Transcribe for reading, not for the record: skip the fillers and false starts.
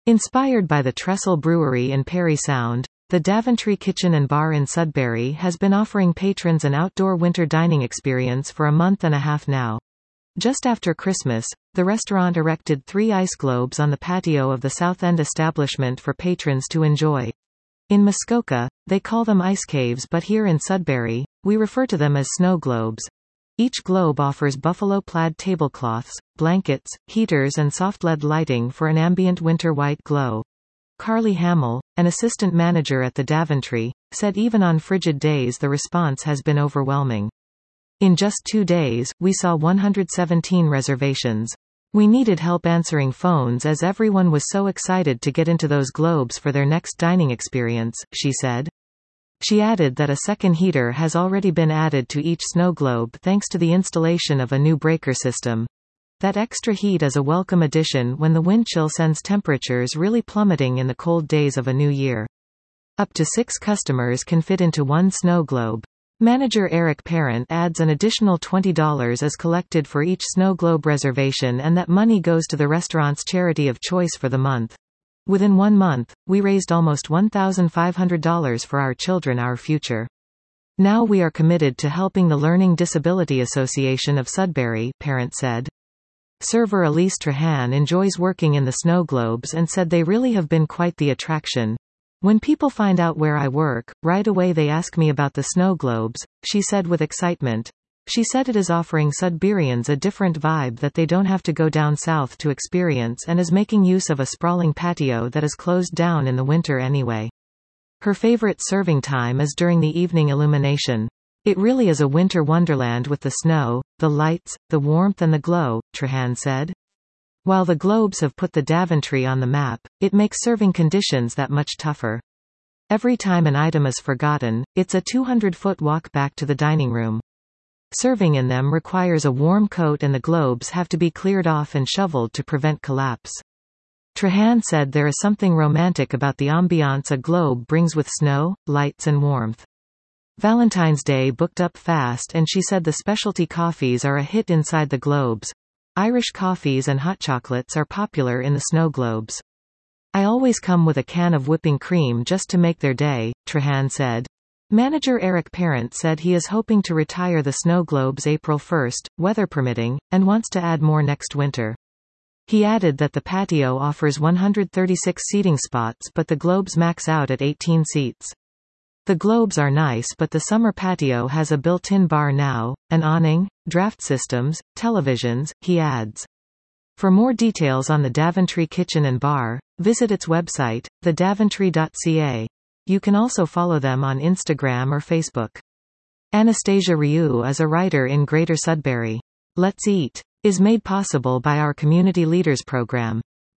Inspired by the Trestle Brewery in Parry Sound, the Daventry Kitchen and Bar in Sudbury has been offering patrons an outdoor winter dining experience for a month and a half now. Just after Christmas, the restaurant erected 3 ice globes on the patio of the South End establishment for patrons to enjoy. In Muskoka, they call them ice caves, but here in Sudbury, we refer to them as snow globes. Each globe offers buffalo plaid tablecloths, blankets, heaters and soft LED lighting for an ambient winter white glow. Carly Hamill, an assistant manager at the Daventry, said even on frigid days the response has been overwhelming. In just 2 days, we saw 117 reservations. We needed help answering phones as everyone was so excited to get into those globes for their next dining experience, she said. She added that a second heater has already been added to each snow globe thanks to the installation of a new breaker system. That extra heat is a welcome addition when the wind chill sends temperatures really plummeting in the cold days of a new year. Up to 6 customers can fit into one snow globe. Manager Eric Parent adds an additional $20 is collected for each snow globe reservation, and that money goes to the restaurant's charity of choice for the month. Within 1 month, we raised almost $1,500 for Our Children Our Future. Now we are committed to helping the Learning Disability Association of Sudbury, Parent said. Server Elise Trahan enjoys working in the snow globes and said they really have been quite the attraction. When people find out where I work, right away they ask me about the snow globes, she said with excitement. She said it is offering Sudburyans a different vibe that they don't have to go down south to experience, and is making use of a sprawling patio that is closed down in the winter anyway. Her favorite serving time is during the evening illumination. It really is a winter wonderland with the snow, the lights, the warmth and the glow, Trahan said. While the globes have put the Daventry on the map, it makes serving conditions that much tougher. Every time an item is forgotten, it's a 200-foot walk back to the dining room. Serving in them requires a warm coat and the globes have to be cleared off and shoveled to prevent collapse. Trahan said there is something romantic about the ambiance a globe brings with snow, lights and warmth. Valentine's Day booked up fast and she said the specialty coffees are a hit inside the globes. Irish coffees and hot chocolates are popular in the snow globes. I always come with a can of whipping cream just to make their day, Trahan said. Manager Eric Parent said he is hoping to retire the snow globes April 1, weather permitting, and wants to add more next winter. He added that the patio offers 136 seating spots but the globes max out at 18 seats. The globes are nice but the summer patio has a built-in bar now, an awning, draft systems, televisions, he adds. For more details on the Daventry Kitchen and Bar, visit its website, thedaventry.ca. You can also follow them on Instagram or Facebook. Anastasia Ryu is a writer in Greater Sudbury. Let's Eat is made possible by our Community Leaders Program.